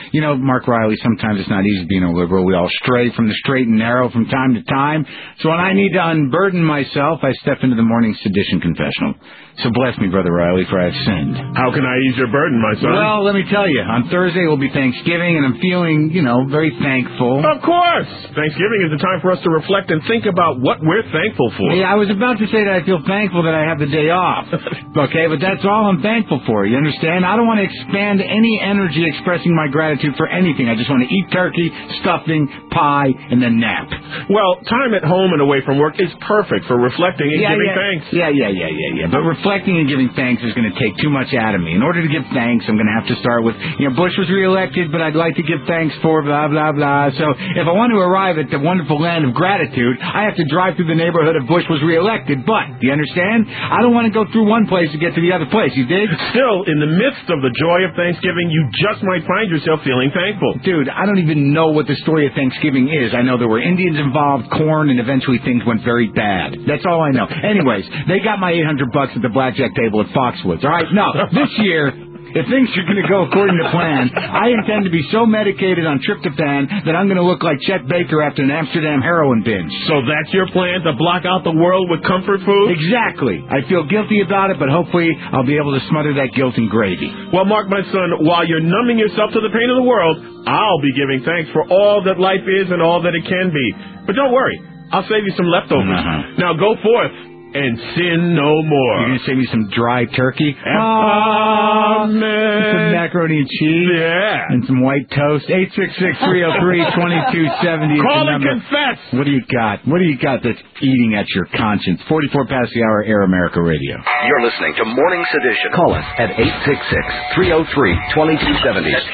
You know, Mark Riley, sometimes it's not easy being a liberal. We all stray from the straight and narrow from time to time. So when I need to unburden myself, I step into the morning sedition confessional. So bless me, Brother Riley, for I have sinned. How can I ease your burden, my son? Well, let me tell you, on Thursday will be Thanksgiving, and I'm feeling, very thankful. Of course! Thanksgiving is a time for us to reflect and think about what we're thankful for. Yeah, I was about to say that I feel thankful that I have the day off. Okay, but that's all I'm thankful for, you understand? I don't want to expand any energy expressing my gratitude for anything. I just want to eat turkey, stuffing, pie, and then nap. Well, time at home and away from work is perfect for reflecting and giving thanks. Yeah. But reflecting and giving thanks is going to take too much out of me. In order to give thanks, I'm going to have to start with, Bush was reelected, but I'd like to give thanks for blah, blah, blah. So if I want to arrive at the wonderful land of gratitude, I have to drive through the neighborhood of Bush was reelected. But, do you understand? I don't want to go through one place to get to the other place. You dig? Still, in the midst of the joy of Thanksgiving, you just might find yourself feeling thankful. Dude, I don't even know what the story of Thanksgiving is. I know there were Indians involved, corn, and eventually things went very bad. That's all I know. Anyways, they got my $800 at the blackjack table at Foxwoods. All right, no, this year, if things are going to go according to plan, I intend to be so medicated on tryptophan that I'm going to look like Chet Baker after an Amsterdam heroin binge. So that's your plan, to block out the world with comfort food? Exactly. I feel guilty about it, but hopefully I'll be able to smother that guilt in gravy. Well, Mark, my son, while you're numbing yourself to the pain of the world, I'll be giving thanks for all that life is and all that it can be. But don't worry, I'll save you some leftovers. Now go forth and sin no more. You're going to save me some dry turkey? Amen. Some macaroni and cheese? Yeah. And some white toast? 866-303-2270. Call and confess. What do you got? What do you got that's eating at your conscience? 44 past the hour, Air America Radio. You're listening to Morning Sedition. Call us at 866-303-2270. That's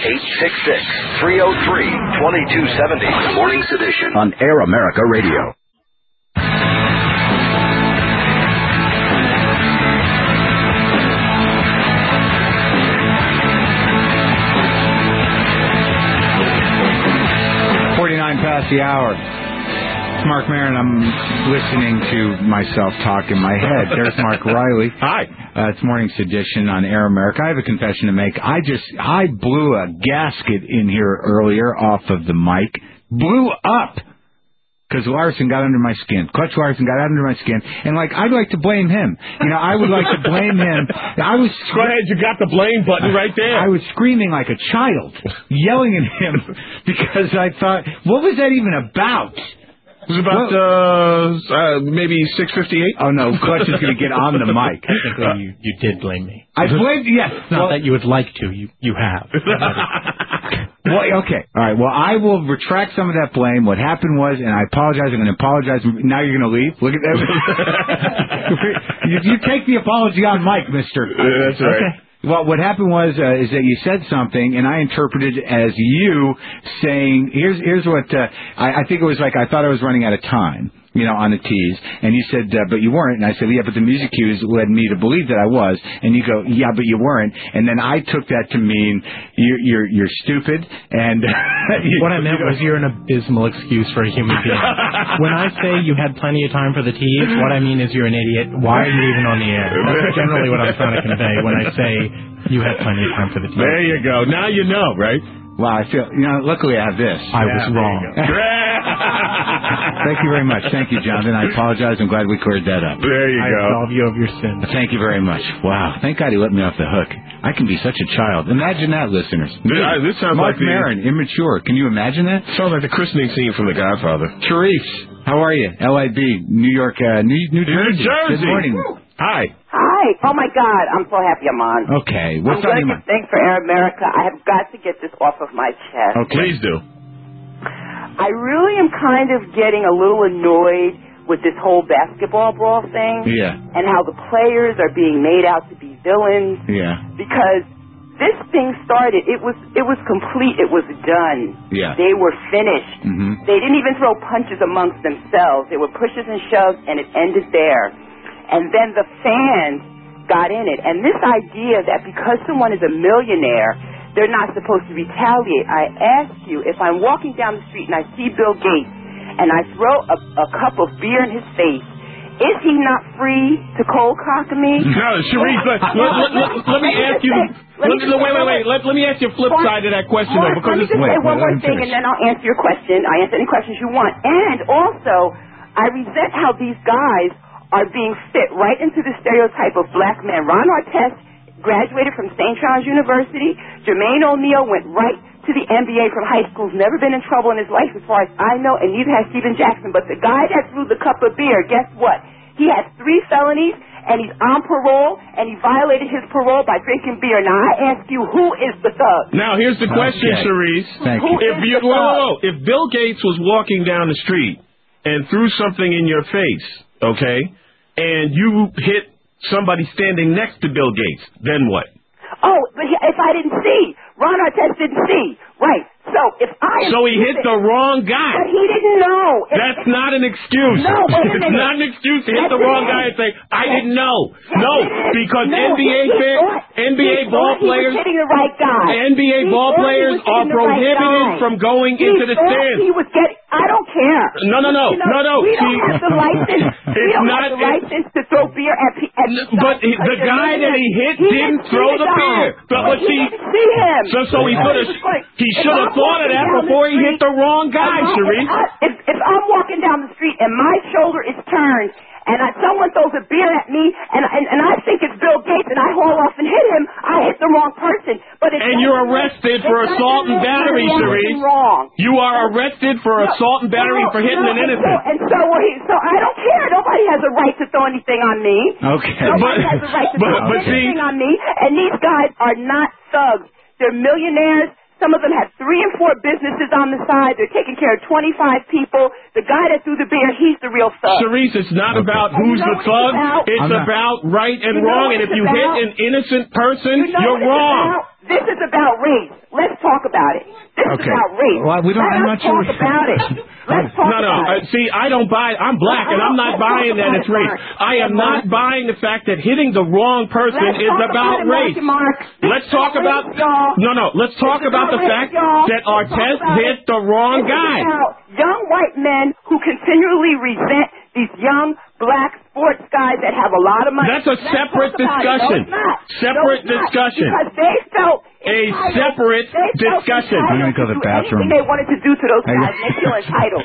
866-303-2270. Morning Sedition on Air America Radio. Past the hour. It's Mark Maron. I'm listening to myself talk in my head. There's Mark Riley. Hi. It's Morning Sedition on Air America. I have a confession to make. I blew a gasket in here earlier off of the mic. Blew up. Because Larson got under my skin. Clutch Larson got under my skin. And, I'd like to blame him. I would like to blame him. Go ahead, you got the blame button right there. I was screaming like a child, yelling at him, because I thought, what was that even about? It was about maybe 6:58. Oh, no, Clutch is going to get on the mic. Technically, you did blame me. I blamed, yes. Not that you would like to. You have. Well, okay. All right. Well, I will retract some of that blame. What happened was, and I apologize. I'm going to apologize. Now you're going to leave? Look at that. you take the apology on mic, mister. That's right. Okay. Well, what happened was is that you said something, and I interpreted it as you saying, here's what, I think it was I thought I was running out of time. On the tees, and you said, but you weren't, and I said, yeah, but the music cues led me to believe that I was, and you go, yeah, but you weren't, and then I took that to mean you're stupid, and what I meant was you're an abysmal excuse for a human being. When I say you had plenty of time for the tees, what I mean is you're an idiot. Why are you even on the air? That's generally what I'm trying to convey when I say you had plenty of time for the tees. There you go. Now you know, right? Wow, I feel, luckily I have this. I was wrong. Thank you very much. Thank you, Jonathan. I apologize. I'm glad we cleared that up. There you go. I absolve you of your sins. Thank you very much. Wow. Thank God he let me off the hook. I can be such a child. Imagine that, listeners. This sounds Mark like Maron, immature. Can you imagine that? Sounds like the christening scene from The Godfather. Therese, how are you? LIB, New York, New Jersey. Good morning. Hi. Hi. Oh, my God. I'm so happy I'm on. Okay. What's on your mind? Thanks for Air America. I have got to get this off of my chest. Okay. Please do. I really am kind of getting a little annoyed with this whole basketball brawl thing. Yeah. And how the players are being made out to be villains. Yeah. Because this thing started, it was complete, it was done. Yeah. They were finished. Mm-hmm. They didn't even throw punches amongst themselves. They were pushes and shoves, and it ended there. And then the fans got in it. And this idea that because someone is a millionaire, they're not supposed to retaliate. I ask you, if I'm walking down the street and I see Bill Gates and I throw a cup of beer in his face, is he not free to cold cock me? No, Sharice, let me ask you. Wait. Let me ask you a flip side to that question, though. Because let me just say one more thing, and then I'll answer your question. I answer any questions you want. And also, I resent how these guys are being fit right into the stereotype of black men. Ron Artest graduated from St. John's University. Jermaine O'Neal went right to the NBA from high school. He's never been in trouble in his life, as far as I know, and neither has Steven Jackson. But the guy that threw the cup of beer, guess what? He has 3 felonies, and he's on parole, and he violated his parole by drinking beer. Now, I ask you, who is the thug? Now, here's the question, Cherise. Thank you. If Bill Gates was walking down the street and threw something in your face, okay, and you hit somebody standing next to Bill Gates, then what? Oh, but if I didn't see, Ron Artest didn't see, right? So if I so he hit the wrong guy. But he didn't know. That's not an excuse. No, wait a minute. It's not an excuse to hit the wrong guy and say I didn't know. No, because NBA ball players, he was hitting the right guy. NBA ball players are prohibited from going into the stands. He was getting. I don't care. No. We don't have the license. We don't have the license to throw beer at. But the guy that he hit didn't throw the beer. But he didn't see him. So he should have thought of that before he hit the wrong guy, Cherise. If I'm walking down the street and my shoulder is turned and someone throws a beer at me and I think it's Bill Gates and I haul off and hit him, I hit the wrong person. And you're arrested for assault and battery, Cherise. You are arrested for assault and battery for hitting an innocent. So I don't care. Nobody has a right to throw anything on me. Okay. Nobody has a right to throw anything on me. And these guys are not thugs. They're millionaires. Some of them have 3 and 4 businesses on the side. They're taking care of 25 people. The guy that threw the beer, he's the real thug. Cherise, it's not about who's the thug. It's about right and wrong. And if you hit an innocent person, you're wrong. This is about race. Let's talk about it. This is about race. Well, I'm not sure. Let's talk about it. Let's talk about it. See, I don't buy. I'm black, and I'm not buying that it's race. I am not buying the fact that hitting the wrong person is about race. Let's talk about. Let's talk about the fact that Artest hit the wrong guy. Young white men who continually resent these young black sports guys that have a lot of money. That's a separate discussion. Separate discussion. Because they felt separate discussion. I'm going to go to the bathroom. Anything they wanted to do to those guys, they feel entitled.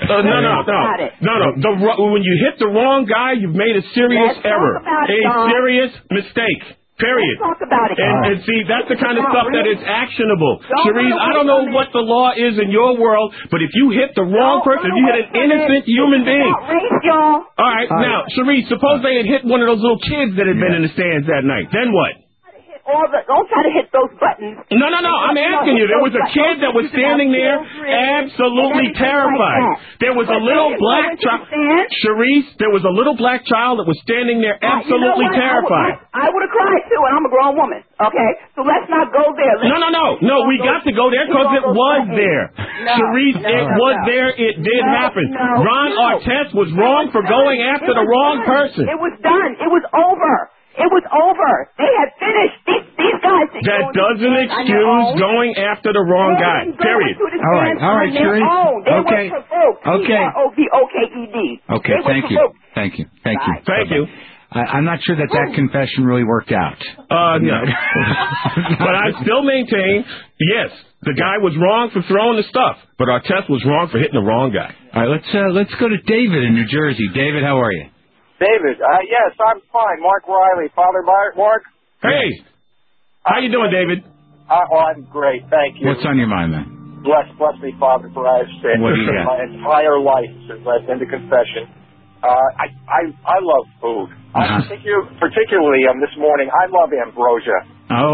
No. When you hit the wrong guy, you've made a serious error. Serious mistake. Period. Let's talk about it. And see, that's the kind of stuff that is actionable. Cherise, I don't know what the law is in your world, but if you hit the wrong person, if you hit an innocent human being. All right, now, Cherise, suppose they had hit one of those little kids that had been in the stands that night. Then what? Don't try to hit those buttons. No. I'm asking you. There was a kid that was standing there absolutely terrified. There was a little black child. Cherise, there was a little black child that was standing there absolutely terrified. I would have cried too, and I'm a grown woman. Okay? So let's not go there. No. We got to go there because it was there. Cherise, it was there. It did happen. Ron Artest was wrong for going after the wrong person. It was done. It was over. It was over. They had finished. These guys. That doesn't excuse going after the wrong guy. Period. All right, Cherise. Okay. Provoked. Okay, thank you. I'm not sure that confession really worked out. No. But I still maintain, yes, the guy was wrong for throwing the stuff, but Artest was wrong for hitting the wrong guy. All right, let's go to David in New Jersey. David, how are you? David, yes, I'm fine. Mark Riley, Father Mark. Hey, how you doing, David? I'm great, thank you. What's on your mind, man? Bless me, Father, for I have sinned what do you got? my entire life since I've been to confession. I love food. Particularly this morning, I love ambrosia.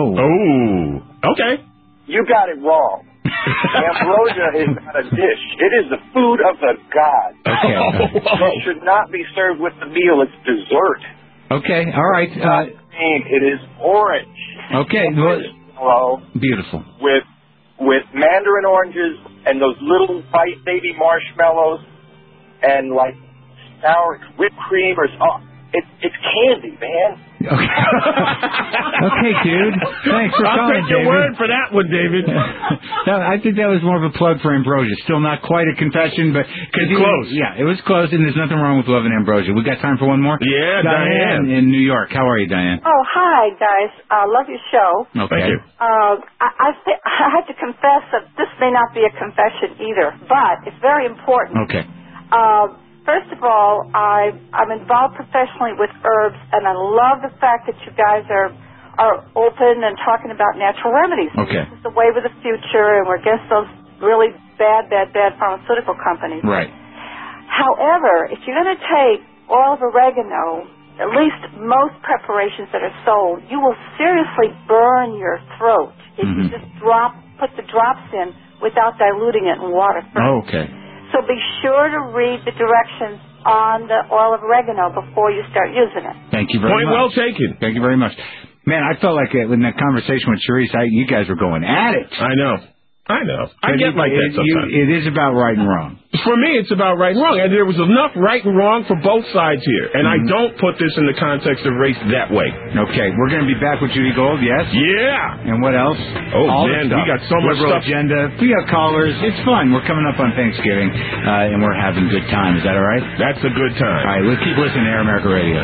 Oh, okay. You got it wrong. Ambrosia is not a dish. It is the food of the gods. Okay. It should not be served with the meal. It's dessert. Okay, all right. It is orange. Okay. Hello. Beautiful. With mandarin oranges and those little baby marshmallows and like sour whipped cream it's candy, man. Okay. Okay, dude. Thanks for I'll calling, take your David. word for that one, David. I think that was more of a plug for Ambrosia. Still not quite a confession, but It's close. Yeah, it was close, and there's nothing wrong with loving Ambrosia. We got time for one more. Yeah, Diane in New York. How are you, Diane? Oh, hi, guys. I love your show. Okay. Thank you. I have to confess that this may not be a confession either, but it's very important. Okay. First of all, I'm involved professionally with herbs, and I love the fact that you guys are open and talking about natural remedies. Okay. This is the wave of the future, and we're against those really bad pharmaceutical companies. Right. However, if you're going to take oil of oregano, at least most preparations that are sold, you will seriously burn your throat if you just put the drops in without diluting it in water first. Oh, okay. So be sure to read the directions on the oil of oregano before you start using it. Thank you very much. Point well taken. Thank you very much. Man, I felt like in that conversation with Sharice, you guys were going at it. I know. I get like that sometimes. It is about right and wrong. For me, it's about right and wrong. And there was enough right and wrong for both sides here. And I don't put this in the context of race that way. Okay, we're going to be back with Judy Gold, yes? Yeah. And what else? Oh, All man, the stuff. we got so much Liberal stuff. agenda. We got callers. It's fun. We're coming up on Thanksgiving, and we're having good time. Is that all right? That's a good time. All right, we'll keep listening to Air America Radio.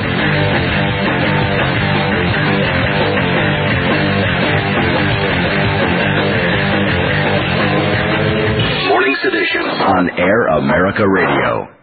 Morning's edition on Air America Radio.